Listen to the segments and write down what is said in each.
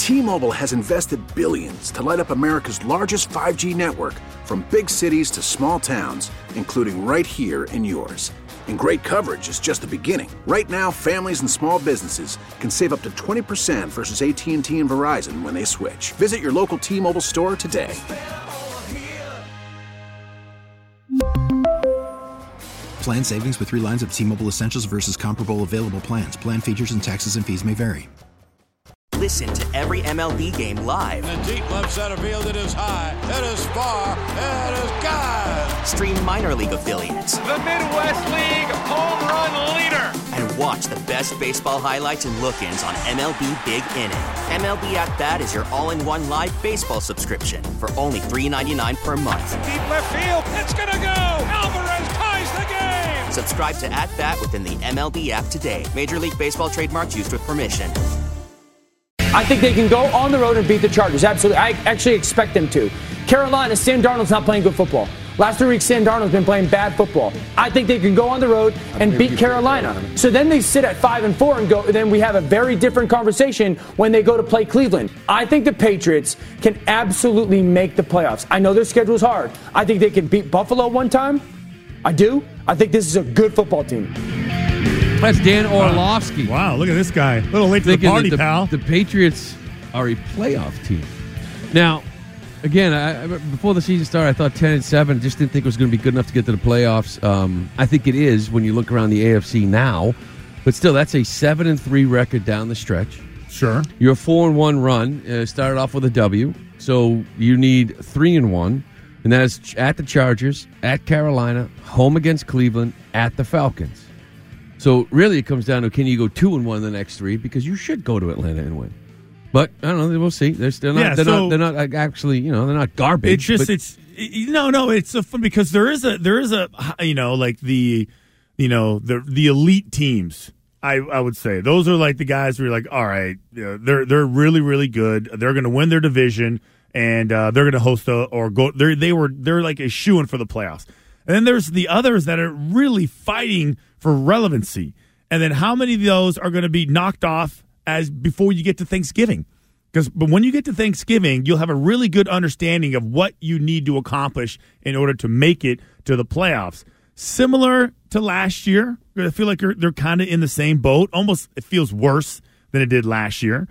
T-Mobile has invested billions to light up America's largest 5G network, from big cities to small towns, including right here in yours. And great coverage is just the beginning. Right now, families and small businesses can save up to 20% versus AT&T and Verizon when they switch. Visit your local T-Mobile store today. Plan savings with 3 lines of T-Mobile Essentials versus comparable available plans. Plan features and taxes and fees may vary. Listen to every MLB game live. In the deep left center field, it is high, it is far, it is gone. Stream minor league affiliates. The Midwest League home run leader. And watch the best baseball highlights and look-ins on MLB Big Inning. MLB At Bat is your all-in-one live baseball subscription for only $3.99 per month. Deep left field, it's gonna go. Alvarez ties the game. Subscribe to At Bat within the MLB app today. Major League Baseball trademarks used with permission. I think they can go on the road and beat the Chargers. Absolutely. I actually expect them to. Carolina, Sam Darnold's not playing good football. Last 3 weeks, Sam Darnold's been playing bad football. I think they can go on the road and beat Carolina. So then they sit at 5-4 and go. Then we have a very different conversation when they go to play Cleveland. I think the Patriots can absolutely make the playoffs. I know their schedule's hard. I think they can beat Buffalo one time. I do. I think this is a good football team. That's Dan Orlovsky. Wow, look at this guy. A little late to the party, pal. The Patriots are a playoff team. Now, again, before the season started, I thought 10-7. Just didn't think it was going to be good enough to get to the playoffs. I think it is when you look around the AFC now. But still, that's a 7-3 record down the stretch. Sure. Your 4-1 run started off with a W. So you need 3-1. And that is at the Chargers, at Carolina, home against Cleveland, at the Falcons. So really, it comes down to, can you go 2-1 the next 3? Because you should go to Atlanta and win. But I don't know. We'll see. They're not actually. They're not garbage. It's fun because there is a like the elite teams. I would say those are like the guys who are like, all right, they're really really good. They're going to win their division and they're going to host they're like a shoo-in for the playoffs. And then there's the others that are really fighting for relevancy. And then how many of those are going to be knocked off before you get to Thanksgiving? But when you get to Thanksgiving, you'll have a really good understanding of what you need to accomplish in order to make it to the playoffs. Similar to last year, I feel like they're kind of in the same boat. Almost, it feels worse than it did last year.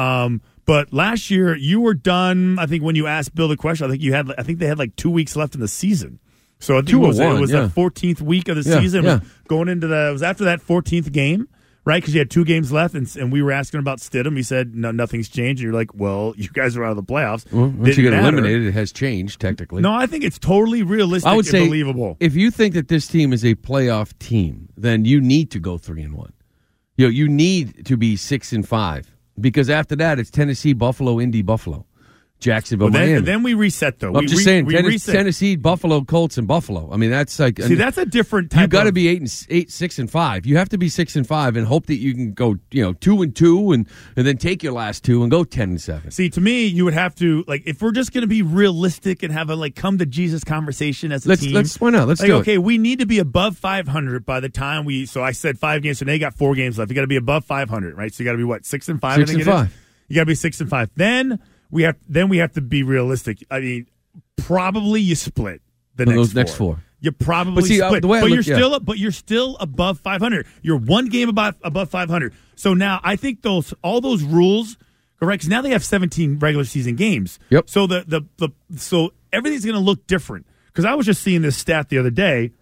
But last year, you were done. I think when you asked Bill the question, I think they had like 2 weeks left in the season. So I think it was the 14th week of the season. It was going into it was after that 14th game, right? Because you had 2 games left, and we were asking about Stidham. He said, no, nothing's changed. And you're like, well, you guys are out of the playoffs. Well, once you get eliminated, it has changed, technically. No, I think it's totally realistic and believable. If you think that this team is a playoff team, then you need to go 3-1. You need to be 6-5. Because after that, it's Tennessee, Buffalo, Indy, Buffalo. Jacksonville, Miami. Then we reset, though. I'm just saying, Tennessee, Buffalo, Colts, and Buffalo. I mean, that's like that's a different type. You got to be 6-5. You have to be 6-5 and hope that you can go 2-2 and then take your last 2 and go 10-7. See, to me, you would have to if we're just going to be realistic and have a come to Jesus conversation as a team. Why not? Let's do it. Okay, we need to be above 500 by the time we. So I said 5 games, so they got 4 games left. You got to be above 500, right? So you got to be what 6-5. 6-5. You got to be 6-5. Then we have to be realistic. I mean, probably you split next four. You probably split, but you're still above 500. You're 1 game above 500. So now I think all those rules, correct? Because now they have 17 regular season games. Yep. So so everything's going to look different. Because I was just seeing this stat the other day.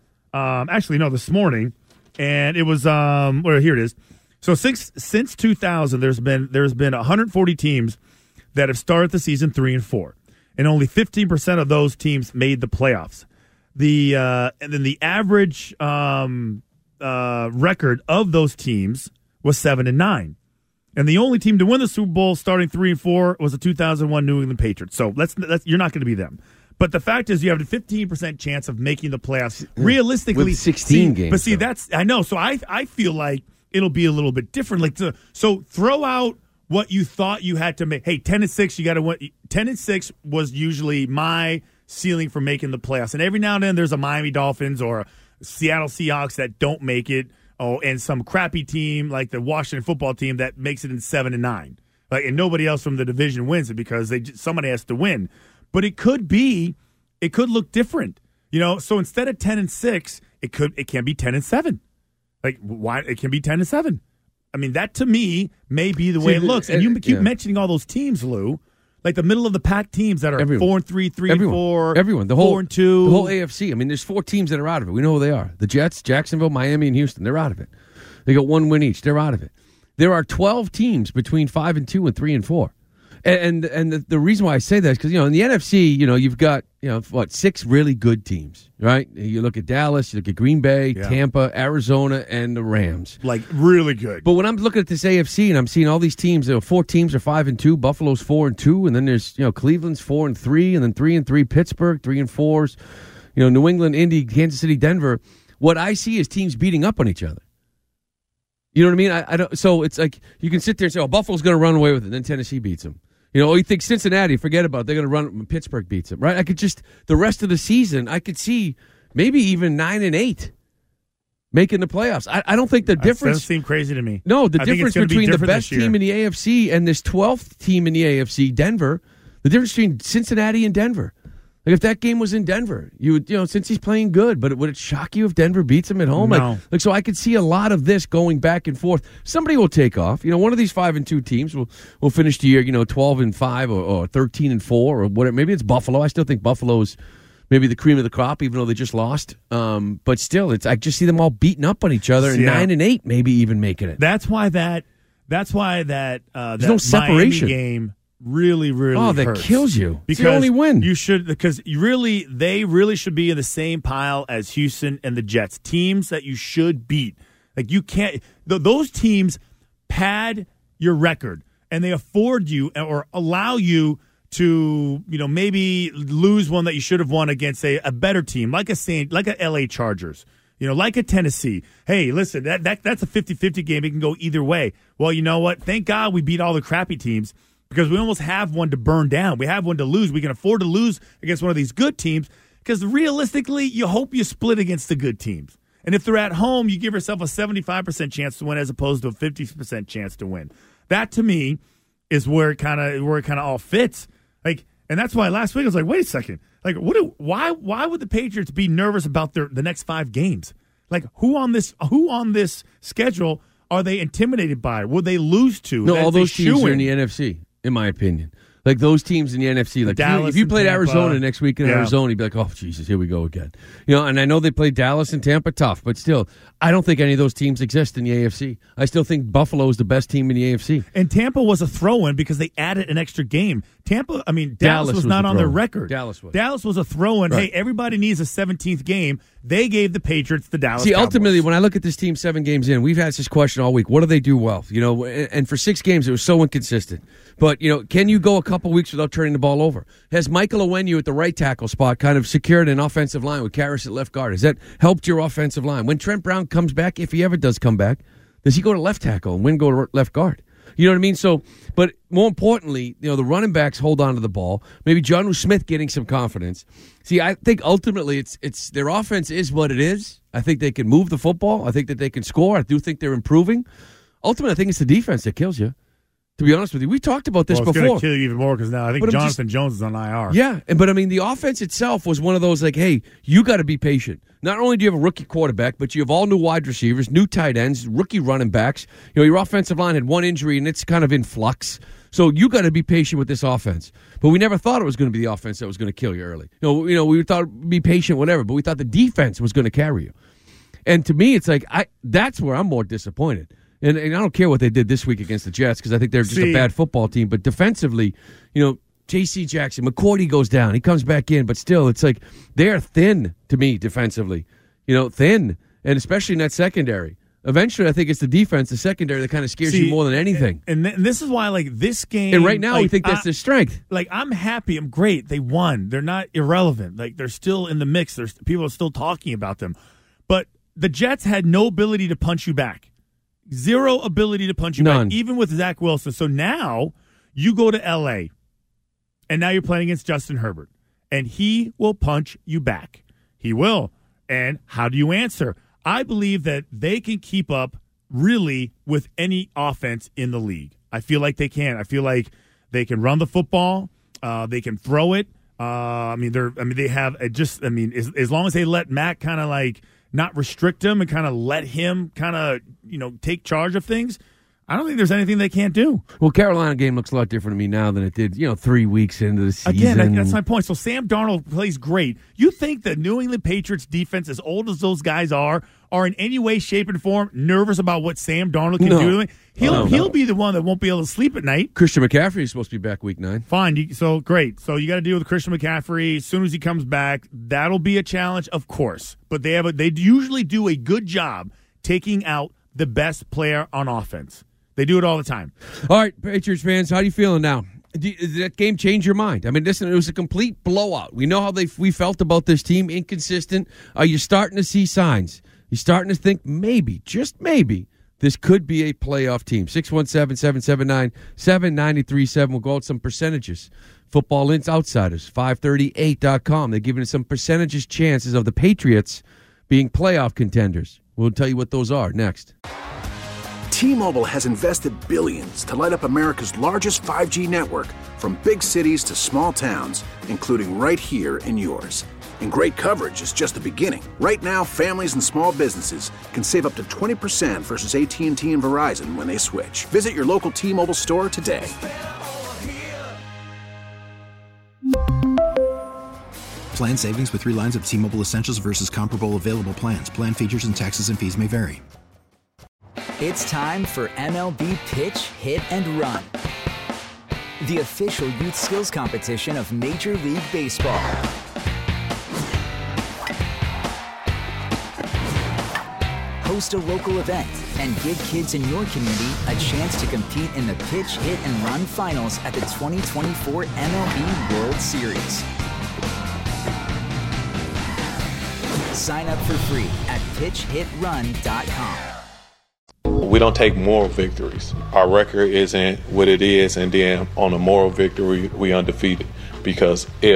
This morning, and it was here it is. So since 2000, there's been 140 teams that have started the season 3-4, and only 15% of those teams made the playoffs. And then the average record of those teams was 7-9, and the only team to win the Super Bowl starting 3-4 was the 2001 New England Patriots. So you're not going to be them. But the fact is, you have a 15% chance of making the playoffs realistically. With 16 games. But see, I know. So I feel like it'll be a little bit different. So throw out what you thought you had to make. Hey, 10-6, you got to win. 10-6 was usually my ceiling for making the playoffs. And every now and then there's a Miami Dolphins or a Seattle Seahawks that don't make it. Oh, and some crappy team like the Washington football team that makes it in 7-9. and nobody else from the division wins it because somebody has to win. But it could look different. So instead of 10-6, it can be 10-7. Why it can be 10-7? I mean, that to me may be the way it looks. And you keep mentioning all those teams, Lou. Like the middle of the pack teams that are 4-3, 3-4, everyone, 4-2, the whole AFC. I mean, there's 4 teams that are out of it. We know who they are: the Jets, Jacksonville, Miami, and Houston. They're out of it. They got 1 win each. They're out of it. There are 12 teams between 5-2 and 3-4. And the reason why I say that is because, in the NFC, you've got, 6 really good teams, right? You look at Dallas, you look at Green Bay, Tampa, Arizona, and the Rams. Really good. But when I'm looking at this AFC and I'm seeing all these teams, 4 teams are 5-2, Buffalo's 4-2, and then there's, Cleveland's 4-3, and then 3-3, Pittsburgh, 3-4, New England, Indy, Kansas City, Denver. What I see is teams beating up on each other. You know what I mean? I don't. So it's like you can sit there and say, Buffalo's going to run away with it, and then Tennessee beats them. You think Cincinnati, forget about it. They're going to run. Pittsburgh beats them, right? I could just, the rest of the season, I could see maybe even 9-8 making the playoffs. I don't think the difference. That doesn't seem crazy to me. No, the difference between the best team in the AFC and this 12th team in the AFC, Denver, the difference between Cincinnati and Denver. If that game was in Denver, you would, since he's playing good, but would it shock you if Denver beats him at home? No. So I could see a lot of this going back and forth. Somebody will take off. One of these 5-2 teams will finish the year, 12-5 or 13-4 or whatever. Maybe it's Buffalo. I still think Buffalo's maybe the cream of the crop, even though they just lost. But still, I just see them all beating up on each other, and 9-8 maybe even making it. That's why that There's no separation. Miami game really that hurts. Kills you. Because it's the only win. You should, because they really should be in the same pile as Houston and the Jets, teams that you should beat. You can't. Those teams pad your record, and they afford you or allow you to maybe lose one that you should have won against a better team like a LA Chargers. Like a Tennessee. Hey, listen, that's a 50-50 game. It can go either way. Well, you know what? Thank God we beat all the crappy teams, because we almost have one to burn down. We have one to lose. We can afford to lose against one of these good teams, because realistically, you hope you split against the good teams. And if they're at home, you give yourself a 75% chance to win as opposed to a 50% chance to win. That, to me, is where it kind of all fits. And that's why last week I was like, wait a second. Why would the Patriots be nervous about the next 5 games? Who on this schedule are they intimidated by? Will they lose to? No, all those teams are in the NFC. In my opinion, those teams in the NFC, Dallas, if you played Tampa, Arizona next week in Arizona, you'd be like, oh, Jesus, here we go again. And I know they played Dallas and Tampa tough, but still, I don't think any of those teams exist in the AFC. I still think Buffalo is the best team in the AFC. And Tampa was a throw-in because they added an extra game. Dallas was not on their record. Dallas was a throw-in. Right. Hey, everybody needs a 17th game. They gave the Patriots the Dallas Cowboys. Ultimately, when I look at this team 7 games in, we've asked this question all week. What do they do well? And for 6 games, it was so inconsistent. But, can you go a couple weeks without turning the ball over? Has Michael Onwenu at the right tackle spot kind of secured an offensive line with Karras at left guard? Has that helped your offensive line? When Trent Brown comes back, if he ever does come back, does he go to left tackle and Wynn go to left guard? You know what I mean? So, but more importantly, the running backs hold on to the ball. Maybe Jonnu Smith getting some confidence. See, I think ultimately it's their offense is what it is. I think they can move the football. I think that they can score. I do think they're improving. Ultimately, I think it's the defense that kills you. To be honest with you, we talked about this before. It's going to kill you even more because now I think Jonathan Jones is on IR. Yeah, but the offense itself was one of those hey, you got to be patient. Not only do you have a rookie quarterback, but you have all new wide receivers, new tight ends, rookie running backs. Your offensive line had one injury and it's kind of in flux. So you got to be patient with this offense. But we never thought it was going to be the offense that was going to kill you early. We thought be patient, whatever. But we thought the defense was going to carry you. And to me, it's that's where I'm more disappointed. And I don't care what they did this week against the Jets because I think they're just a bad football team. But defensively, J.C. Jackson, McCourty goes down. He comes back in. But still, it's they're thin to me defensively. Thin. And especially in that secondary. Eventually, I think it's the defense, the secondary, that kind of scares you more than anything. And this is why, this game... And right now, we think that's their strength. I'm happy. I'm great. They won. They're not irrelevant. They're still in the mix. People are still talking about them. But the Jets had no ability to punch you back. Zero ability to punch you back, even with Zach Wilson. So now you go to L.A., and now you're playing against Justin Herbert, and he will punch you back. He will. And how do you answer? I believe that they can keep up, really, with any offense in the league. I feel like they can. I feel like they can run the football. They can throw it. They have as long as they let Mac kind of like not restrict him and kind of let him kind of, take charge of things, I don't think there's anything they can't do. Well, Carolina game looks a lot different to me now than it did, 3 weeks into the season. Again, that's my point. So Sam Darnold plays great. You think the New England Patriots defense, as old as those guys are in any way, shape, and form nervous about what Sam Darnold can do? He'll be the one that won't be able to sleep at night. Christian McCaffrey is supposed to be back week 9. Fine. So great. So you got to deal with Christian McCaffrey as soon as he comes back. That'll be a challenge, of course. But they usually do a good job taking out the best player on offense. They do it all the time. All right, Patriots fans, how are you feeling now? Did that game change your mind? I mean, listen, it was a complete blowout. We know how we felt about this team, inconsistent. Are you starting to see signs? You're starting to think maybe, just maybe, this could be a playoff team. 617-779-7937. We'll go out some percentages. Football Outsiders, 538.com. They're giving us some percentages chances of the Patriots being playoff contenders. We'll tell you what those are next. T-Mobile has invested billions to light up America's largest 5G network, from big cities to small towns, including right here in yours. And great coverage is just the beginning. Right now, families and small businesses can save up to 20% versus AT&T and Verizon when they switch. Visit your local T-Mobile store today. Plan savings with 3 lines of T-Mobile Essentials versus comparable available plans. Plan features and taxes and fees may vary. It's time for MLB Pitch, Hit, and Run, the official youth skills competition of Major League Baseball. Host a local event and give kids in your community a chance to compete in the Pitch, Hit, and Run finals at the 2024 MLB World Series. Sign up for free at pitchhitrun.com. We don't take moral victories. Our record isn't what it is, and then on a moral victory, we undefeated. Because we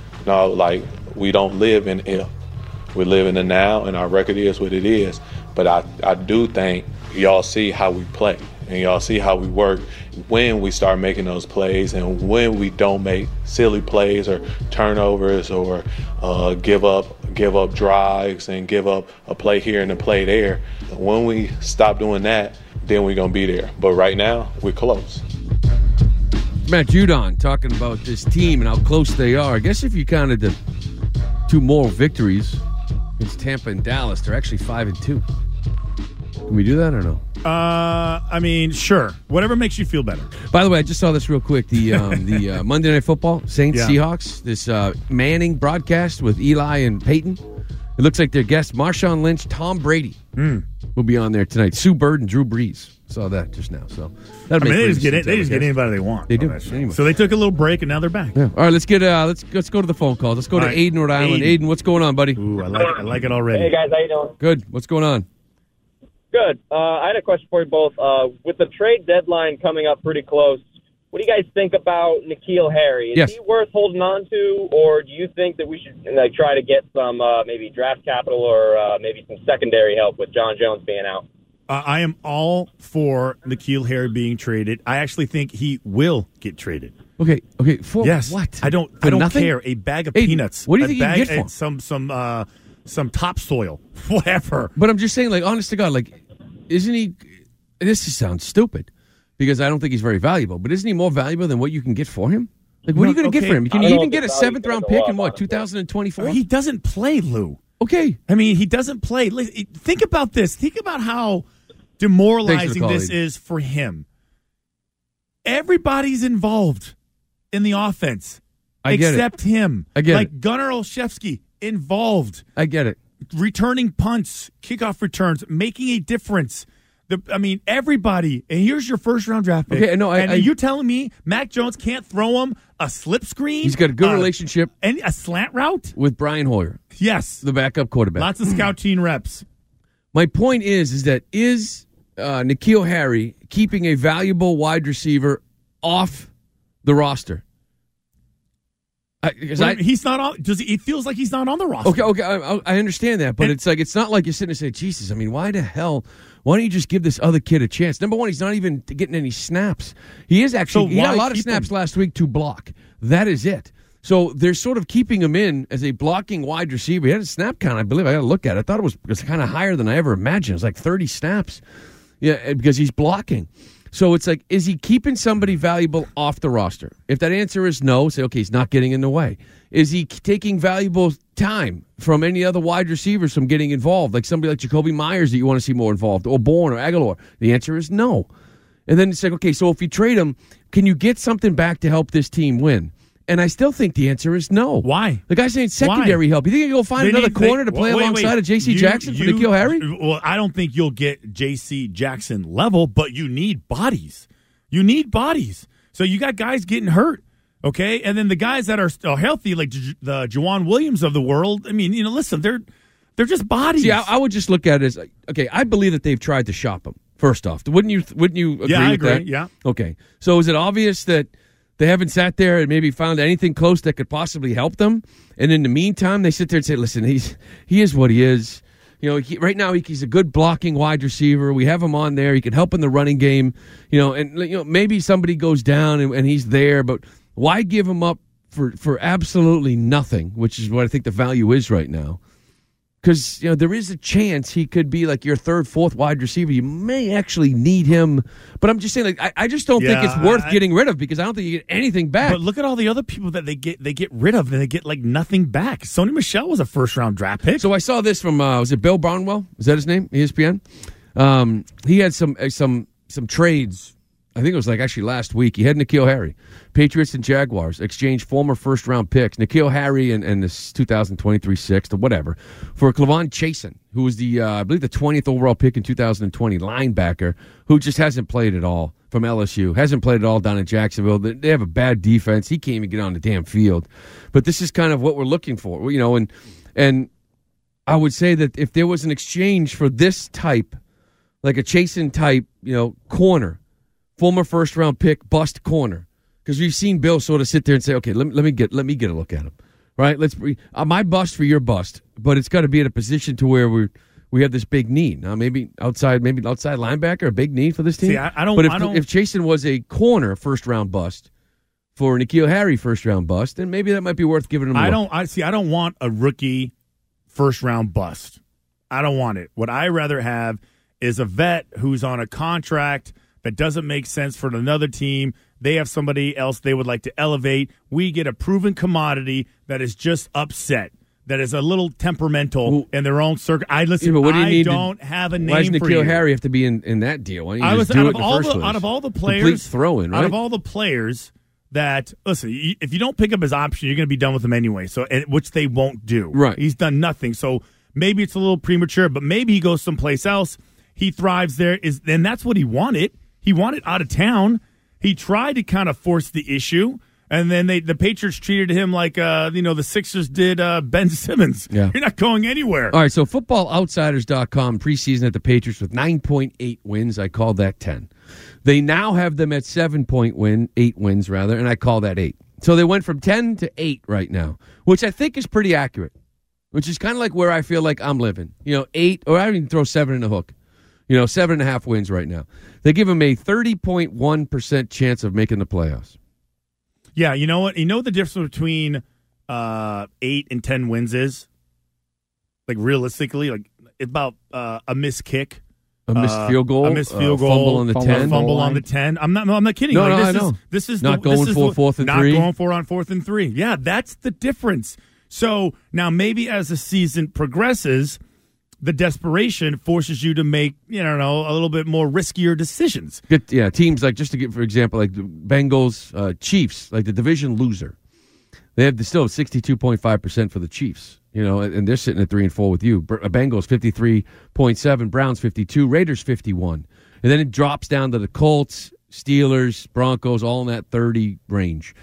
don't live in if. We live in the now, and our record is what it is. But I do think y'all see how we play, and y'all see how we work when we start making those plays, and when we don't make silly plays or turnovers or give up drives and give up a play here and a play there. When we stop doing that, then we're going to be there. But right now, we're close. Matt Judon talking about this team and how close they are. I guess if you counted the 2 moral victories against Tampa and Dallas, they're actually 5-2. Can we do that or no? Sure. Whatever makes you feel better. By the way, I just saw this real quick. The Monday Night Football, Saints-Seahawks, this Manning broadcast with Eli and Peyton. It looks like their guests, Marshawn Lynch, Tom Brady, will be on there tonight. Sue Bird and Drew Brees. Saw that just now. So they just get anybody they want. They do. Anyway. So they took a little break and now they're back. Yeah. All right, let's go to the phone calls. Let's go to Aiden, Rhode Island. Aiden, what's going on, buddy? Ooh, I like it already. Hey guys, how you doing? Good. What's going on? Good. I had a question for you both. With the trade deadline coming up pretty close, what do you guys think about N'Keal Harry? Is he worth holding on to, or do you think that we should try to get some maybe draft capital or maybe some secondary help with John Jones being out? I am all for N'Keal Harry being traded. I actually think he will get traded. Okay. For what? I don't care. A bag of peanuts. What do you think you can get for him? Some topsoil, whatever. But I'm just saying, honest to God, isn't he? This sounds stupid because I don't think he's very valuable. But isn't he more valuable than what you can get for him? What are you going to get for him? Can you even get a 7th round pick in 2024? He doesn't play, Lou. Okay. I mean, he doesn't play. Think about this. Think about how demoralizing this is for him. Everybody's involved in the offense except him. I get it. Gunnar Olszewski involved. I get it. Returning punts, kickoff returns, making a difference. Everybody. And here's your 1st round draft pick. Okay, no, are you telling me Mac Jones can't throw him a slip screen? He's got a good relationship and a slant route with Brian Hoyer. Yes, the backup quarterback. Lots of scout team reps. My point is that N'Keal Harry keeping a valuable wide receiver off the roster? He's not on. It feels like he's not on the roster. Okay, I understand that, but it's not like you're sitting and saying, Jesus, I mean, why the hell? Why don't you just give this other kid a chance? Number one, he's not even getting any snaps. He is actually he got a lot of snaps last week to block. That is it. So they're sort of keeping him in as a blocking wide receiver. He had a snap count, I believe. I got to look at it. I thought it was kind of higher than I ever imagined. It was like 30 snaps. Yeah, because he's blocking. So it's like, is he keeping somebody valuable off the roster? If that answer is no, say, okay, he's not getting in the way. Is he taking valuable time from any other wide receivers from getting involved, like somebody like Jacoby Myers that you want to see more involved, or Bourne or Aguilar? The answer is no. And then it's like, okay, so if you trade him, can you get something back to help this team win? And I still think the answer is no. Why? The guy's saying secondary help. You think you can go find another corner to play alongside of J.C. Jackson for N'Keal Harry? Well, I don't think you'll get J.C. Jackson level, but you need bodies. You need bodies. So you got guys getting hurt, okay? And then the guys that are still healthy, like the Juwan Williams of the world, I mean, listen, they're just bodies. See, I would just look at it as, okay, I believe that they've tried to shop him, first off. Wouldn't you agree with I agree, that? Yeah. Okay. So is it obvious that they haven't sat there and maybe found anything close that could possibly help them? And in the meantime, they sit there and say, listen, he is what he is. Right now he's a good blocking wide receiver. We have him on there. He can help in the running game. And maybe somebody goes down and he's there, but why give him up for absolutely nothing, which is what I think the value is right now. Because there is a chance he could be like your third, fourth wide receiver. You may actually need him, but I'm just saying, like I just don't think it's worth getting rid of, because I don't think you get anything back. But look at all the other people that they get rid of, and they get like nothing back. Sony Michel was a first round draft pick. So I saw this from was it Bill Barnwell? Is that his name? ESPN. He had some trades. I think it was like actually last week. He had N'Keal Harry. Patriots and Jaguars exchanged former first-round picks, N'Keal Harry and this 2023 sixth or whatever, for Clavon Chasen, who was I believe the 20th overall pick in 2020, linebacker, who just hasn't played at all from LSU. Hasn't played at all down in Jacksonville. They have a bad defense. He can't even get on the damn field. But this is kind of what we're looking for, and I would say that if there was an exchange for this type, like a Chasen type, corner, former first-round pick, bust corner, because we've seen Bill sort of sit there and say, okay, let me get a look at him, right? Let's my bust for your bust, but it's got to be at a position to where we have this big need. Now maybe outside linebacker, a big need for this team. See, I don't. But if Chasen was a corner first-round bust for N'Keal Harry first-round bust, then maybe that might be worth giving him. I don't want a rookie first-round bust. I don't want it. What I rather have is a vet who's on a contract that doesn't make sense for another team. They have somebody else they would like to elevate. We get a proven commodity that is just upset, that is a little temperamental in their own circle. I don't have a name for you. Why does N'Keal Harry have to be in that deal? Why don't you just do it in the first place? Out of all the players, complete throw-in, right? Out of all the players that, listen, if you don't pick up his option, you're going to be done with him anyway. So, which they won't do. Right. He's done nothing. So maybe it's a little premature, but maybe he goes someplace else. He thrives there. And that's what he wanted. He wanted out of town. He tried to kind of force the issue, and then the Patriots treated him like the Sixers did Ben Simmons. Yeah. You're not going anywhere. All right, so FootballOutsiders.com preseason at the Patriots with 9.8 wins. I call that 10. They now have them at 8 wins rather, and I call that 8. So they went from 10 to 8 right now, which I think is pretty accurate, which is kind of like where I feel like I'm living. 8, or I don't even throw 7 in the hook. 7.5 wins right now. They give him a 30.1% chance of making the playoffs. Yeah, you know what? You know what the difference between 8 and 10 wins is? Like, realistically, like, it's about a missed kick. A missed field goal. A missed field goal. Fumble on the 10. Fumble on the 10. I'm not kidding. No, I know. This is not going for 4th and 3. Not going for on 4th and 3. Yeah, that's the difference. So, now maybe as the season progresses, the desperation forces you to make, a little bit more riskier decisions. Teams like, just to give, for example, like the Bengals, Chiefs, like the division loser. They still have 62.5% for the Chiefs, and they're sitting at 3-4 with you. Bengals 53.7, Browns 52, Raiders 51. And then it drops down to the Colts, Steelers, Broncos, all in that 30 range.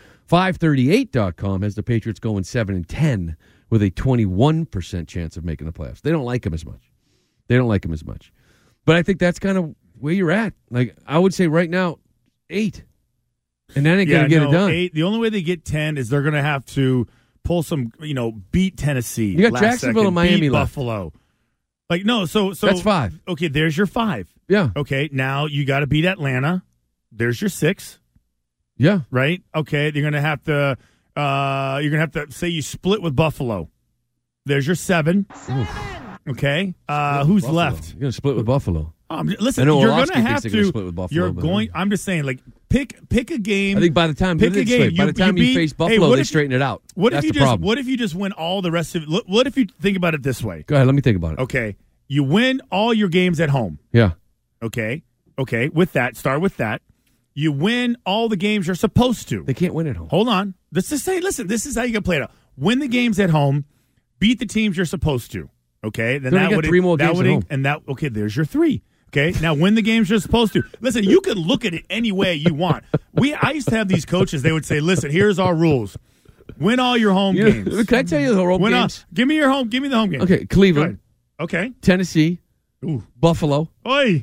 538.com has the Patriots going 7-10. With a 21% chance of making the playoffs. They don't like him as much. But I think that's kind of where you're at. Like, I would say right now, 8. And then they're going to get it done. 8. The only way they get 10 is they're going to have to pull some, beat Tennessee. You got Jacksonville and Miami beat left. Buffalo. Like, no, so that's 5. Okay, there's your 5. Yeah. Okay, now you got to beat Atlanta. There's your 6. Yeah. Right? Okay, you're going to have to say you split with Buffalo. There's your 7. Okay. Who's Buffalo. left? You're going to split with Buffalo. Listen, you're going to have to split with Buffalo. I'm just saying, like, pick a game. I think by the time you face Buffalo, they straighten it out. That's the problem. What if you just win all the rest of it? What if you think about it this way? Go ahead. Let me think about it. Okay. You win all your games at home. Yeah. Okay. With that, start with that. You win all the games you're supposed to. They can't win at home. Hold on. Let's just say, listen, this is how you can play it out. Win the games at home. Beat the teams you're supposed to. Okay. Then that would 3 more games at home. And that, okay, there's your 3. Okay, now win the games you're supposed to. Listen, you can look at it any way you want. I used to have these coaches. They would say, "Listen, here's our rules: win all your home games." Can I tell you the home games? Give me the home games. Okay, Cleveland. Okay, Tennessee. Ooh. Buffalo. Oi.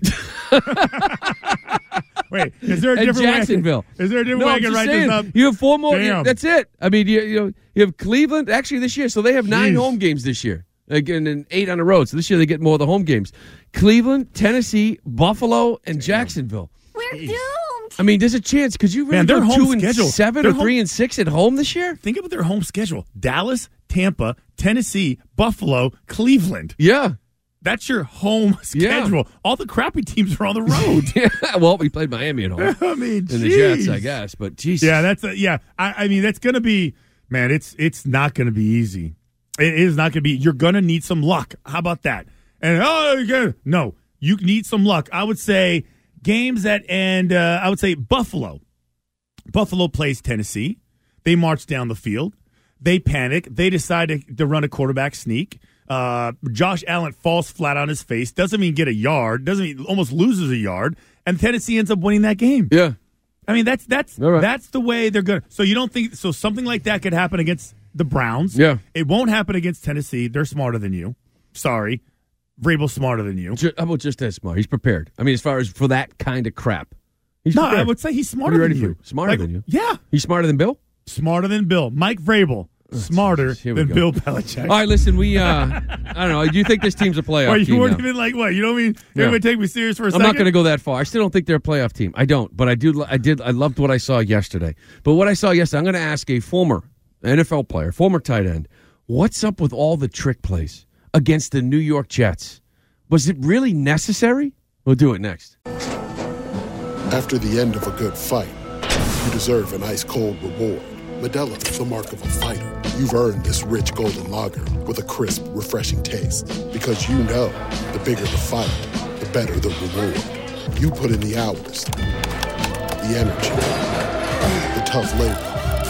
Wait, is there a different Jacksonville? Is there a different way I can write this up? You have 4 more. Damn. That's it. I mean, you have Cleveland actually this year, so they have 9 home games this year. Again, and 8 on the road. So this year they get more of the home games. Cleveland, Tennessee, Buffalo, and Jacksonville. We're doomed. I mean, there's a chance. Could you really go 2-7 or 3-6 at home this year? Think about their home schedule: Dallas, Tampa, Tennessee, Buffalo, Cleveland. Yeah. That's your home schedule. Yeah. All the crappy teams are on the road. Yeah, well, we played Miami at home. I mean, and the Jets, I guess. But Jesus. Yeah, I mean, that's going to be, man. It's not going to be easy. It is not going to be. You're going to need some luck. How about that? And no, you need some luck. I would say games that end. I would say Buffalo. Buffalo plays Tennessee. They march down the field. They panic. They decide to run a quarterback sneak. Josh Allen falls flat on his face. Doesn't mean get a yard. Doesn't mean almost loses a yard. And Tennessee ends up winning that game. Yeah. I mean that's the way they're going. So you don't think so? Something like that could happen against the Browns. Yeah. It won't happen against Tennessee. They're smarter than you. Sorry. Vrabel's smarter than you. How about just that smart? He's prepared. I mean, as far as for that kind of crap. I would say he's smarter than you. Smarter than you? Yeah. He's smarter than Bill? Smarter than Bill. Mike Vrabel. Smarter than Bill Belichick. All right, listen, I don't know. Do you think this team's a playoff team? You weren't even like, what? You don't mean you're going to take me serious for a second? I'm not going to go that far. I still don't think they're a playoff team. I don't, but I loved what I saw yesterday. But what I saw yesterday, I'm going to ask a former NFL player, former tight end, what's up with all the trick plays against the New York Jets? Was it really necessary? We'll do it next. After the end of a good fight, you deserve an ice-cold reward. Modelo is the mark of a fighter. You've earned this rich golden lager with a crisp, refreshing taste. Because you know, the bigger the fight, the better the reward. You put in the hours, the energy, the tough labor.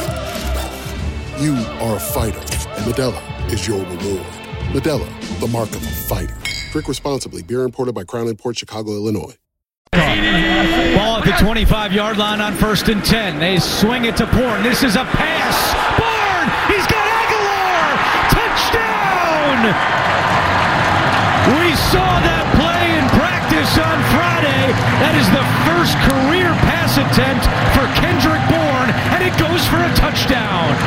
You are a fighter, and Modelo is your reward. Modelo, the mark of a fighter. Drink responsibly. Beer imported by Crown Imports, Chicago, Illinois. Ball at the 25-yard line on 1st and 10. They swing it to Bourne. This is a pass. Bourne! He's got Aguilar! Touchdown! We saw that play in practice on Friday. That is the first career pass attempt for Kendrick Bourne, and it goes for a touchdown.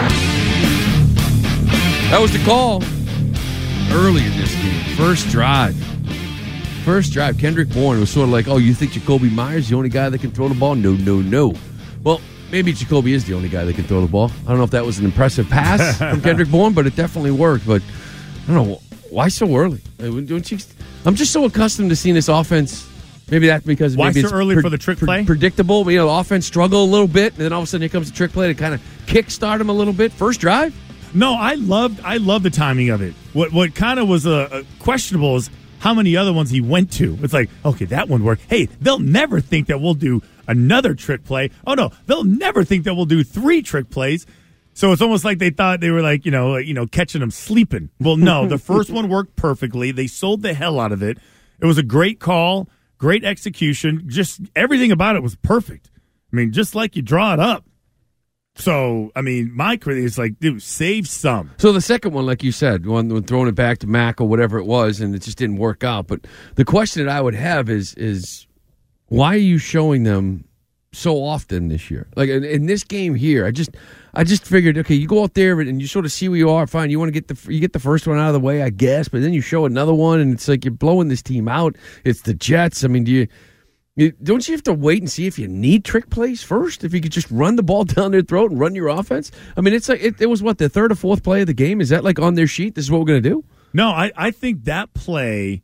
That was the call early in this game. First drive, Kendrick Bourne was sort of like, oh, you think Jacoby Myers the only guy that can throw the ball? No. Well, maybe Jacoby is the only guy that can throw the ball. I don't know if that was an impressive pass from Kendrick Bourne, but it definitely worked. But I don't know, why so early? I'm just so accustomed to seeing this offense. Maybe that's because why maybe so early for the trick play? Predictable. Offense struggle a little bit, and then all of a sudden here comes the trick play to kind of kickstart them a little bit. First drive? No, I loved the timing of it. What kind of was questionable is how many other ones he went to. It's like, okay, that one worked. Hey, they'll never think that we'll do another trick play. Oh, no, they'll never think that we'll do 3 trick plays. So it's almost like they thought they were like, catching them sleeping. Well, no, the first one worked perfectly. They sold the hell out of it. It was a great call, great execution. Just everything about it was perfect. I mean, just like you draw it up. So, I mean, my critic is like, dude, save some. So the second one, like you said, when throwing it back to Mac or whatever it was, and it just didn't work out. But the question that I would have is why are you showing them so often this year. Like in this game here, I just figured, okay, you go out there and you sort of see where you are. Fine, you want to get the first one out of the way, I guess, but then you show another one, and it's like you're blowing this team out. It's the Jets. I mean, don't you have to wait and see if you need trick plays first? If you could just run the ball down their throat and run your offense? I mean, it's like it was what, the third or fourth play of the game? Is that like on their sheet? This is what we're going to do? No, I think that play.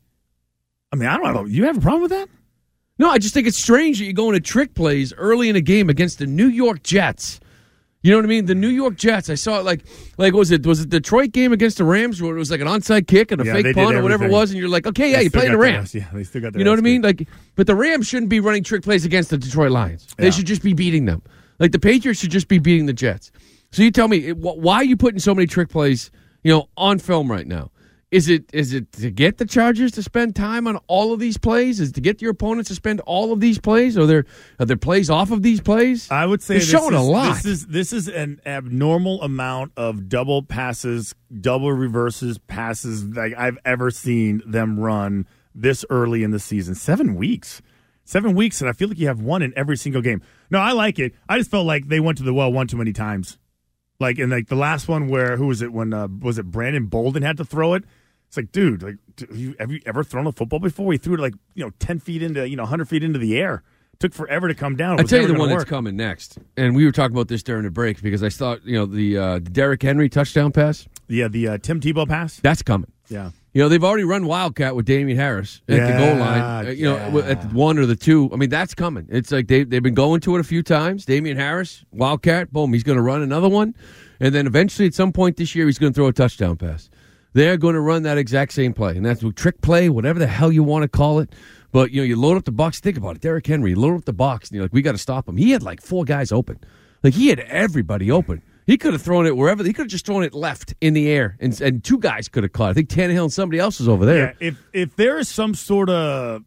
I mean, I don't know. You have a problem with that? No, I just think it's strange that you go into trick plays early in a game against the New York Jets. You know what I mean? The New York Jets. I saw it like was it Detroit game against the Rams where it was like an onside kick and a fake punt or whatever it was, and you're like, okay, yeah, you're playing the Rams. Yeah, they still got their You know what I mean? Like, but the Rams shouldn't be running trick plays against the Detroit Lions. They should just be beating them. Like the Patriots should just be beating the Jets. So you tell me, why are you putting so many trick plays, on film right now? Is it to get the Chargers to spend time on all of these plays? Is it to get your opponents to spend all of these plays? Are there plays off of these plays? I would say they're showing a lot. This is an abnormal amount of double passes, double reverses passes like I've ever seen them run this early in the season. 7 weeks. 7 weeks, and I feel like you have one in every single game. No, I like it. I just felt like they went to the well one too many times. Like in the last one where, who was it, when was it Brandon Bolden had to throw it? It's like, dude, have you ever thrown a football before? He threw it 10 feet into, 100 feet into the air. It took forever to come down. I'll tell you the one that's coming next. And we were talking about this during the break because I thought, the Derrick Henry touchdown pass. Yeah, the Tim Tebow pass. That's coming. Yeah. They've already run Wildcat with Damian Harris at the goal line, at the 1 or the 2. I mean, that's coming. It's like they've been going to it a few times. Damian Harris, Wildcat, boom, he's going to run another one. And then eventually at some point this year, he's going to throw a touchdown pass. They're going to run that exact same play, and that's a trick play, whatever the hell you want to call it. But, you load up the box. Think about it. Derrick Henry, load up the box, and you're like, we got to stop him. He had like 4 guys open. Like, he had everybody open. He could have thrown it wherever. He could have just thrown it left in the air, and 2 guys could have caught it. I think Tannehill and somebody else was over there. Yeah, if there is some sort of,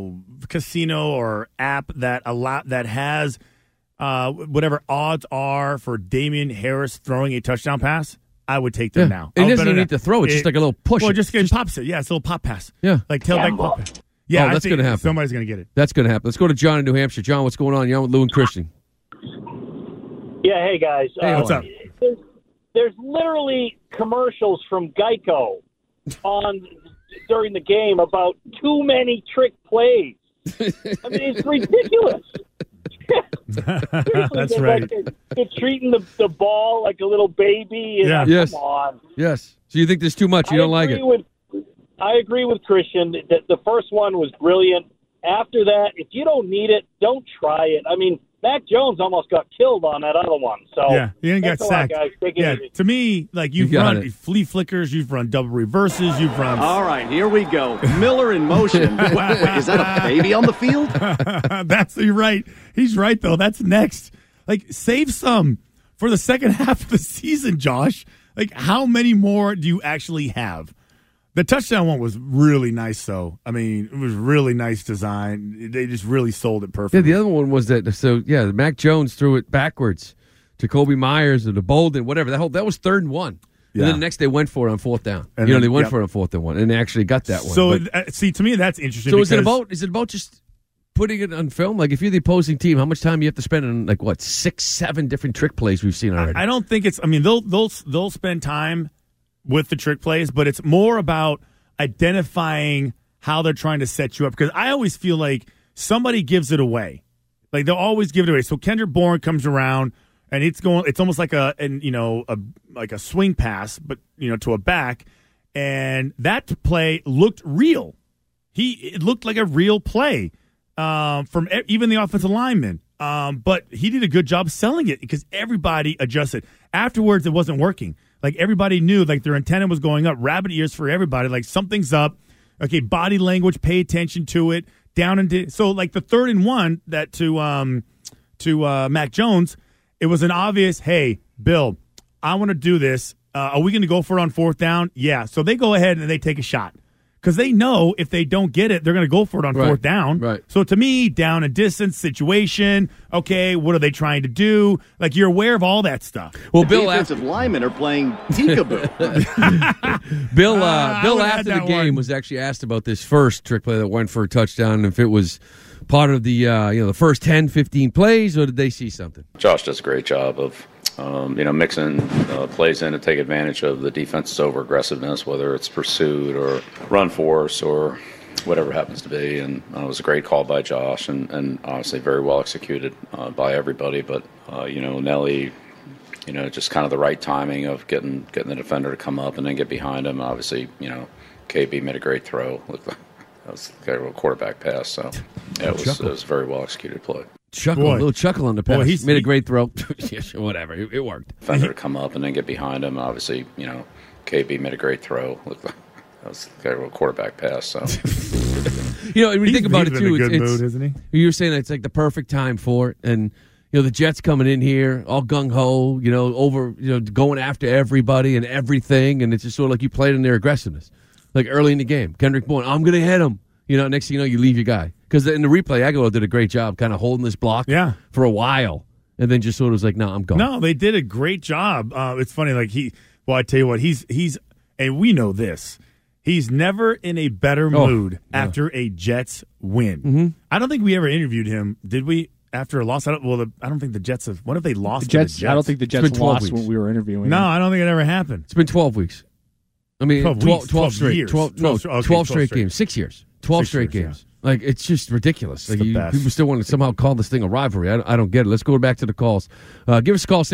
casino or app that has whatever odds are for Damian Harris throwing a touchdown pass, I would take them now. It doesn't even need to throw it. Just like a little push. Well, just pops it. Yeah, it's a little pop pass. Yeah. Like tailback pop pass. Yeah, that's going to happen. Somebody's going to get it. That's going to happen. Let's go to John in New Hampshire. John, what's going on? You're on with Lou and Christian. Yeah, hey, guys. Hey, what's up? There's literally commercials from Geico during the game about too many trick plays. I mean, it's ridiculous. That's right. They're treating the ball like a little baby. Yes. Come on. Yes. So you think there's too much? You don't like it? I agree with Christian that the first one was brilliant. After that, if you don't need it, don't try it. I mean, Mac Jones almost got killed on that other one. So yeah, he didn't get sacked. To me, like you've run flea flickers, you've run double reverses, you've run. All right, here we go. Miller in motion. Wait, is that a baby on the field? You're right. He's right though. That's next. Like save some for the second half of the season, Josh. Like how many more do you actually have? The touchdown one was really nice, though. I mean, it was really nice design. They just really sold it perfectly. Yeah, the other one was that. So yeah, Mac Jones threw it backwards to Kobe Myers or to Bolden, whatever. That was 3rd and 1. Yeah. And then the next they went for it on 4th down. And they went for it on 4th and 1, and they actually got that one. So see, to me, that's interesting. So is it about just putting it on film? Like if you're the opposing team, how much time you have to spend on 6, 7 different trick plays we've seen already? I don't think it's. I mean, they'll spend time with the trick plays, but it's more about identifying how they're trying to set you up. Because I always feel like somebody gives it away. Like they'll always give it away. So Kendrick Bourne comes around and it's almost like a swing pass, but to a back, and that play looked real. It looked like a real play from even the offensive lineman. But he did a good job selling it because everybody adjusted. Afterwards, it wasn't working. Like everybody knew, like their antenna was going up, rabbit ears for everybody. Like something's up. Okay, body language, pay attention to it. So like the 3rd and 1 that to Mac Jones, it was an obvious. Hey, Bill, I want to do this. Are we going to go for it on 4th down? Yeah. So they go ahead and they take a shot. Because they know if they don't get it, they're going to go for it on 4th down. Right. So to me, down and distance situation. Okay, what are they trying to do? Like you're aware of all that stuff. Well, the defensive linemen are playing peekaboo. Bill after the game was actually asked about this first trick play that went for a touchdown, and if it was part of the the first 10, 15 plays, or did they see something? Josh does a great job of mixing plays in to take advantage of the defense's over-aggressiveness, whether it's pursuit or run force or whatever it happens to be. And it was a great call by Josh and obviously very well executed by everybody. But, Nelly, just kind of the right timing of getting the defender to come up and then get behind him. Obviously, KB made a great throw. That was a quarterback pass. So, yeah, it was a very well executed play. A little chuckle on the pass. He made a great throw. Yeah, sure, whatever, it worked. Defender to come up and then get behind him. Obviously, KB made a great throw. That was a quarterback pass. So, when you think about it too, in a good mood, isn't he? You were saying that it's like the perfect time for it, and the Jets coming in here all gung ho, going after everybody and everything, and it's just sort of like you played in their aggressiveness, like early in the game. Kendrick Bourne, I'm going to hit him. Next thing you know, you leave your guy. Because in the replay, Aguilar did a great job kind of holding this block for a while. And then just sort of was like, no, I'm going. No, they did a great job. It's funny, like I tell you what, he's and we know this, he's never in a better mood after a Jets win. Mm-hmm. I don't think we ever interviewed him, did we, after a loss? I don't think the Jets have, what if they lost the Jets? To the Jets? I don't think the Jets lost when we were interviewing No, him. I don't think it ever happened. It's been 12 weeks. I mean, 12 straight. years. 12 straight games. 6 years. 12 straight games. Yeah. Like, it's just ridiculous. Like, the best. People still want to somehow call this thing a rivalry. I don't get it. Let's go back to the calls. Give us a call,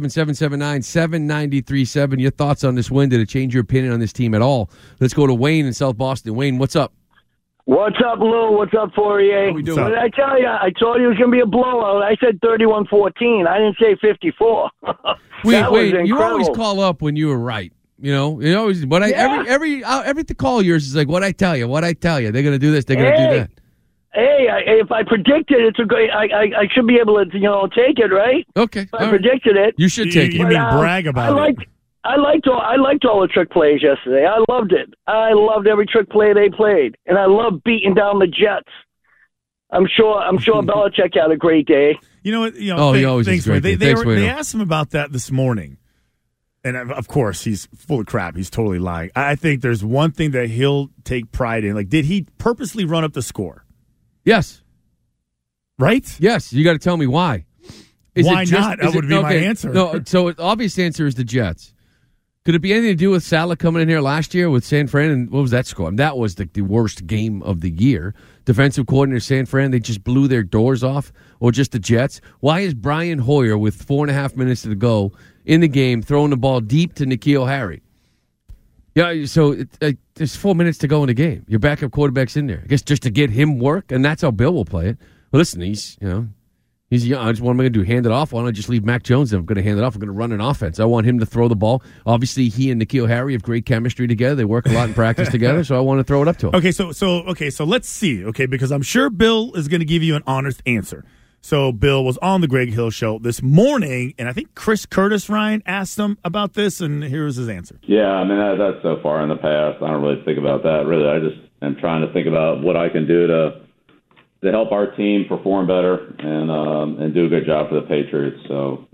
617-779-7937. Your thoughts on this win. Did it change your opinion on this team at all? Let's go to Wayne in South Boston. Wayne, what's up? What's up, Lou? What's up, Fourier? What did I tell you? I told you it was going to be a blowout. I said 31-14. I didn't say 54. Wait, you always call up when you were right. You always. But every call of yours is like, what I tell you. They're going to do this. They're going to do that. Hey, if I predicted it's a great, I should be able to take it, right? Okay, if I predicted it. You should take it. You mean brag about it? I liked all the trick plays yesterday. I loved it. I loved every trick play they played, and I loved beating down the Jets. I'm sure Belichick had a great day. You know what? He always thanks, is great. They asked him about that this morning. And, of course, he's full of crap. He's totally lying. I think there's one thing that he'll take pride in. Like, did he purposely run up the score? Yes. Right? Yes. You got to tell me why. Why not? That would be my answer. No, so the obvious answer is the Jets. Could it be anything to do with Saleh coming in here last year with San Fran? And what was that score? That was the worst game of the year. Defensive coordinator San Fran, they just blew their doors off, or just the Jets. Why is Brian Hoyer, with 4.5 minutes to go in the game, throwing the ball deep to N'Keal Harry? Yeah, so there's 4 minutes to go in the game. Your backup quarterback's in there. I guess just to get him work, and that's how Bill will play it. Well, listen, he's young. What am I going to do? Hand it off? Why don't I just leave Mac Jones there? I'm going to hand it off. I'm going to run an offense. I want him to throw the ball. Obviously, he and N'Keal Harry have great chemistry together. They work a lot in practice together, so I want to throw it up to him. Okay, so let's see. Okay, because I'm sure Bill is going to give you an honest answer. So Bill was on the Greg Hill Show this morning, and I think Chris Curtis, Ryan, asked him about this, and here's his answer. Yeah, I mean, that's so far in the past. I don't really think about that. Really, I just am trying to think about what I can do to help our team perform better and do a good job for the Patriots. So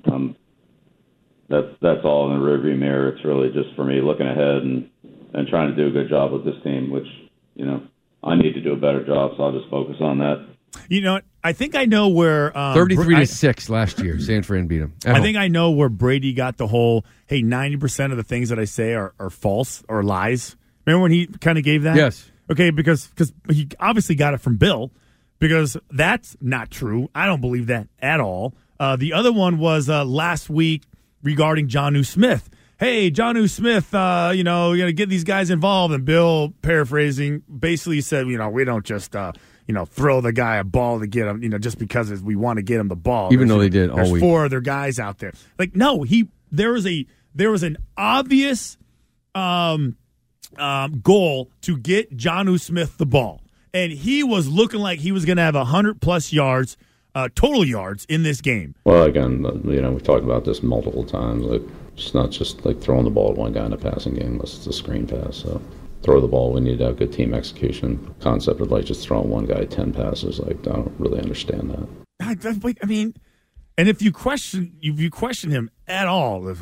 that's all in the rearview mirror. It's really just for me looking ahead and trying to do a good job with this team, which, I need to do a better job, so I'll just focus on that. You know what? I think I know where 33-6 last year. San Fran beat them. I think I know where Brady got the whole, hey, 90% of the things that I say are false or lies. Remember when he kind of gave that? Yes. Okay, because he obviously got it from Bill, because that's not true. I don't believe that at all. The other one was last week regarding Jonnu Smith. Hey, Jonnu Smith, you got to get these guys involved. And Bill, paraphrasing, basically said, we don't just throw the guy a ball to get him, just because we want to get him the ball. Even though they did all week. There's 4 other guys out there. Like, no, there was an obvious goal to get Jonnu Smith the ball. And he was looking like he was going to have 100-plus yards, total yards, in this game. Well, again, we've talked about this multiple times. Like, it's not just like throwing the ball at one guy in a passing game unless it's a screen pass. So throw the ball. We need to have good team execution. Concept of like just throwing one guy 10 passes, like I don't really understand that. I mean, and if you question him at all, no.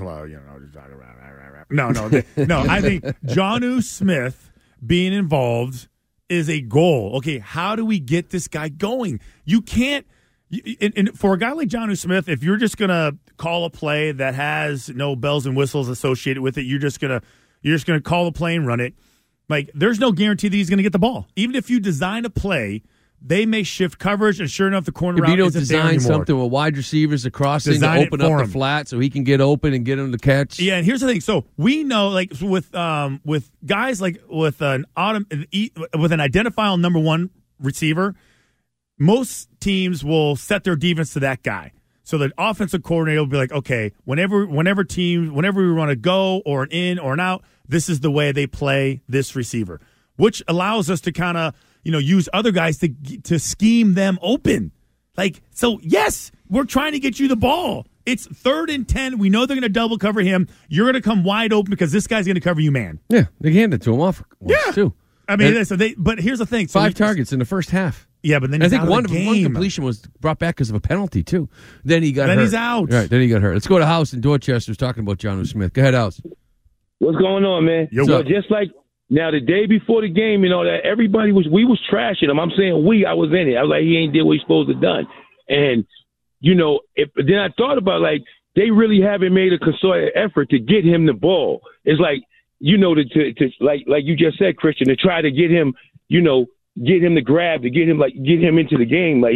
I think Jonnu Smith being involved is a goal. Okay, how do we get this guy going? You can't. And for a guy like Jonnu Smith, if you're just gonna call a play that has no bells and whistles associated with it, you're just gonna call the play and run it. Like, there's no guarantee that he's gonna get the ball. Even if you design a play, they may shift coverage, and sure enough, the corner route isn't there anymore. Design something with wide receivers across to open up the flat so he can get open and get him to catch. Yeah, and here's the thing. So we know, like, with guys like with an identifiable number one receiver, most teams will set their defense to that guy. So the offensive coordinator will be like, okay, whenever we want to go or an in or an out, this is the way they play this receiver, which allows us to kind of, use other guys to scheme them open. Like, so yes, we're trying to get you the ball. It's 3rd and 10. We know they're going to double cover him. You're going to come wide open because this guy's going to cover you, man. Yeah, they hand it to him off. Too. I mean, but here's the thing. 5 targets in the first half. Yeah, but then I think one completion was brought back because of a penalty, too. Then he got hurt. Then he's out. Right, then he got hurt. Let's go to House in Dorchester who's talking about Jonnu Smith. Go ahead, House. What's going on, man? Well, just like now, the day before the game, that everybody we was trashing him. I'm saying I was in it. I was like, he ain't did what he's supposed to have done. And, then I thought about, like, they really haven't made a concerted effort to get him the ball. It's like, like you just said, Christian, to try to get him, get him to grab, to get him into the game. Like,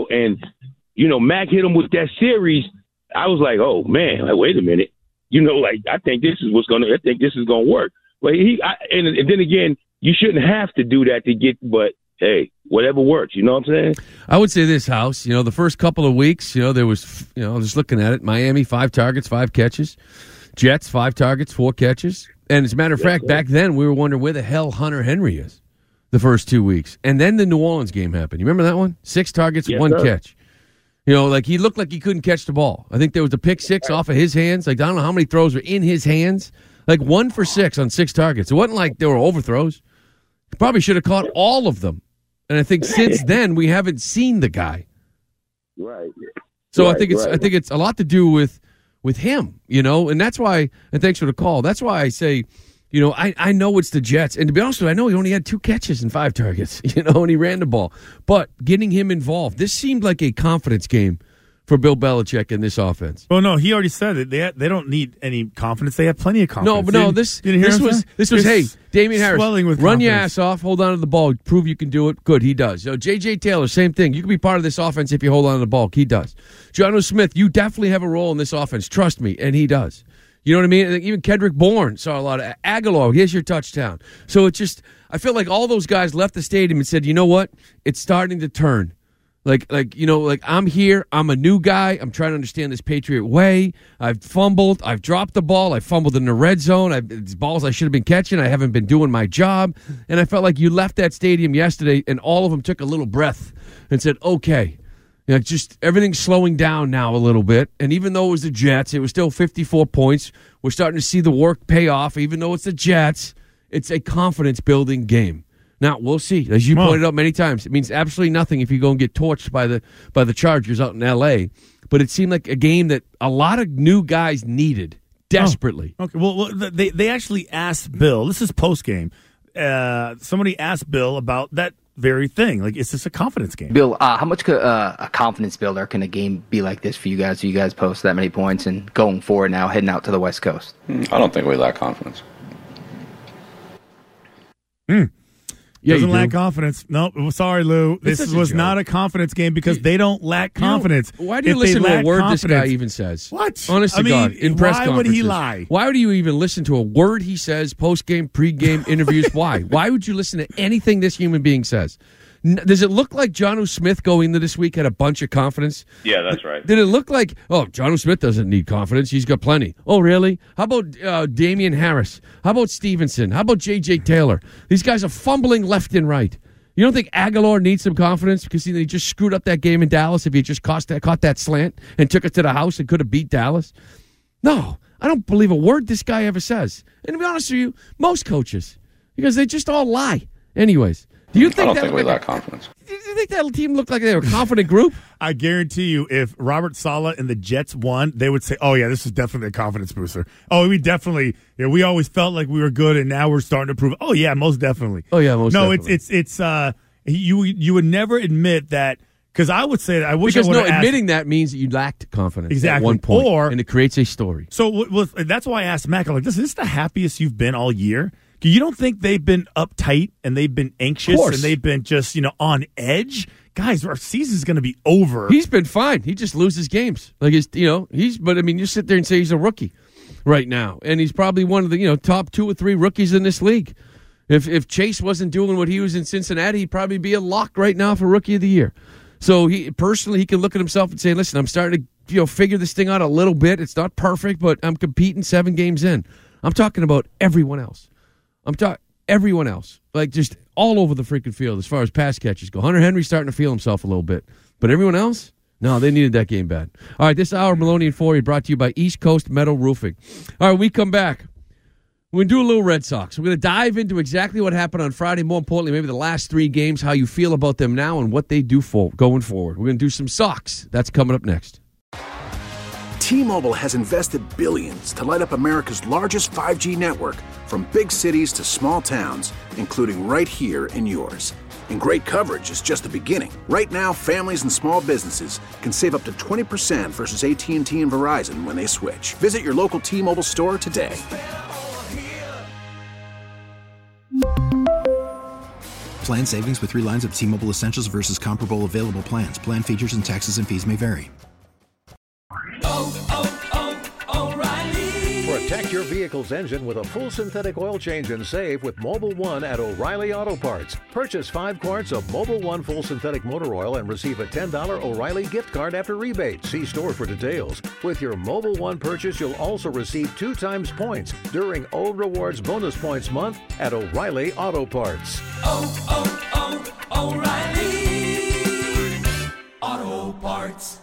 Mac hit him with that series. I was like, oh, man, like, wait a minute. I think this is going to work. But and then again, you shouldn't have to do that to get, but hey, whatever works. You know what I'm saying? I would say this, House. The first couple of weeks, there was, just looking at it, Miami 5 targets, 5 catches, Jets 5 targets, 4 catches, and as a matter of fact, back then we were wondering where the hell Hunter Henry is the first 2 weeks, and then the New Orleans game happened. You remember that one? 6 targets, 1 catch. Like he looked like he couldn't catch the ball. I think there was a pick 6 off of his hands. Like, I don't know how many throws were in his hands. Like 1 for 6 on 6 targets. It wasn't like there were overthrows. He probably should have caught all of them. And I think since then we haven't seen the guy. Right. So I think it's a lot to do with him, and that's why. And thanks for the call. That's why I say, I know it's the Jets, and to be honest with you, I know he only had 2 catches and 5 targets, and he ran the ball. But getting him involved, this seemed like a confidence game for Bill Belichick in this offense. Oh no, he already said it. They don't need any confidence. They have plenty of confidence. No, but this was hey, Damian Harris, run your ass off, hold on to the ball, prove you can do it. Good, he does. J.J. Taylor, same thing. You can be part of this offense if you hold on to the ball. He does. Jonnu Smith, you definitely have a role in this offense. Trust me, and he does. You know what I mean? Even Kendrick Bourne saw a lot of Aguilar. Here's your touchdown. So it's just, I feel like all those guys left the stadium and said, you know what? It's starting to turn. Like I'm here. I'm a new guy. I'm trying to understand this Patriot way. I've fumbled. I've dropped the ball. I fumbled in the red zone. It's balls I should have been catching. I haven't been doing my job. And I felt like you left that stadium yesterday, and all of them took a little breath and said, okay. Just everything's slowing down now a little bit. And even though it was the Jets, it was still 54 points. We're starting to see the work pay off. Even though it's the Jets, it's a confidence-building game. Now, we'll see. As you pointed out many times, it means absolutely nothing if you go and get torched by the Chargers out in L.A. But it seemed like a game that a lot of new guys needed desperately. Okay, well, they actually asked Bill. This is post-game. Somebody asked Bill about that very thing. Like, is this a confidence game? Bill, how much could a confidence builder can a game be like this for you guys? So you guys post that many points and going forward now, heading out to the West Coast? I don't think we lack confidence. Yeah, doesn't lack confidence. No, sorry, Lou. This was not a confidence game because they don't lack confidence. Why do you listen to a word this guy even says? What? Honest to God, in press conferences. Why would he lie? Why would you even listen to a word he says post-game, pre-game interviews? Why? Why would you listen to anything this human being says? Does it look like Jonnu Smith going into this week had a bunch of confidence? Yeah, that's right. Did it look like, Jonnu Smith doesn't need confidence. He's got plenty. Oh, really? How about Damian Harris? How about Stevenson? How about J.J. Taylor? These guys are fumbling left and right. You don't think Aguilar needs some confidence because he just screwed up that game in Dallas if he just caught that slant and took it to the house and could have beat Dallas? No, I don't believe a word this guy ever says. And to be honest with you, most coaches, because they just all lie. Anyways. Do you think I don't think we lack confidence. you think that team looked like they were a confident group? I guarantee you, if Robert Saleh and the Jets won, they would say, "Oh yeah, this is definitely a confidence booster." Oh, we definitely, we always felt like we were good, and now we're starting to prove. Oh yeah, most definitely. Oh yeah, most. No, definitely. it's you would never admit that, because I would say that I wish. Because admitting that means that you lacked confidence exactly at one point, and it creates a story. So that's why I asked Mac. I'm like, "Is this the happiest you've been all year?" You don't think they've been uptight and they've been anxious and they've been just, on edge? Guys, our season's going to be over. He's been fine. He just loses games. But you sit there and say he's a rookie right now. And he's probably one of the, top 2 or 3 rookies in this league. If Chase wasn't doing what he was in Cincinnati, he'd probably be a lock right now for Rookie of the Year. So he can look at himself and say, listen, I'm starting to, figure this thing out a little bit. It's not perfect, but I'm competing 7 games in. I'm talking about everyone else. Everyone else, like just all over the freaking field as far as pass catches go. Hunter Henry's starting to feel himself a little bit. But everyone else, no, they needed that game bad. All right, this hour, Maloney and Forey, brought to you by East Coast Metal Roofing. All right, we come back. We're going to do a little Red Sox. We're going to dive into exactly what happened on Friday. More importantly, maybe the last 3 games, how you feel about them now and what they do going forward. We're going to do some Sox. That's coming up next. T-Mobile has invested billions to light up America's largest 5G network, from big cities to small towns, including right here in yours. And great coverage is just the beginning. Right now, families and small businesses can save up to 20% versus AT&T and Verizon when they switch. Visit your local T-Mobile store today. Plan savings with 3 lines of T-Mobile Essentials versus comparable available plans. Plan features and taxes and fees may vary. Protect your vehicle's engine with a full synthetic oil change and save with Mobil 1 at O'Reilly Auto Parts. Purchase 5 quarts of Mobil 1 full synthetic motor oil and receive a $10 O'Reilly gift card after rebate. See store for details. With your Mobil 1 purchase, you'll also receive 2 times points during O Rewards Bonus Points Month at O'Reilly Auto Parts. O'Reilly Auto Parts.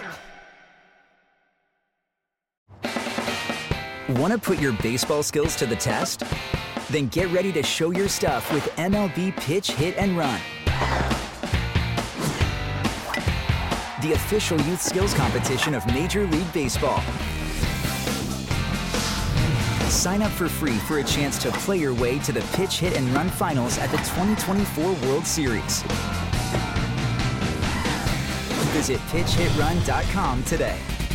Want to put your baseball skills to the test? Then get ready to show your stuff with MLB Pitch, Hit, and Run. The official youth skills competition of Major League Baseball. Sign up for free for a chance to play your way to the Pitch, Hit, and Run finals at the 2024 World Series. Visit pitchhitrun.com today.